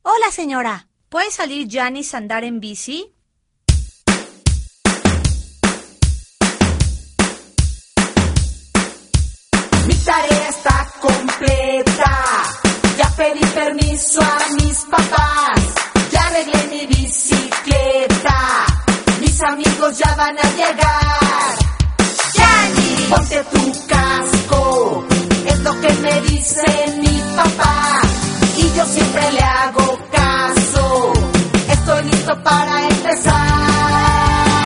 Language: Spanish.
Hola, señora. ¿Puede salir Janice a andar en bici? Mi tarea está completa. Ya pedí permiso a mis papás. Ya arreglé mi bicicleta. Mis amigos ya van a llegar. ¡Janice! Ponte tu casco. Es lo que me dice mi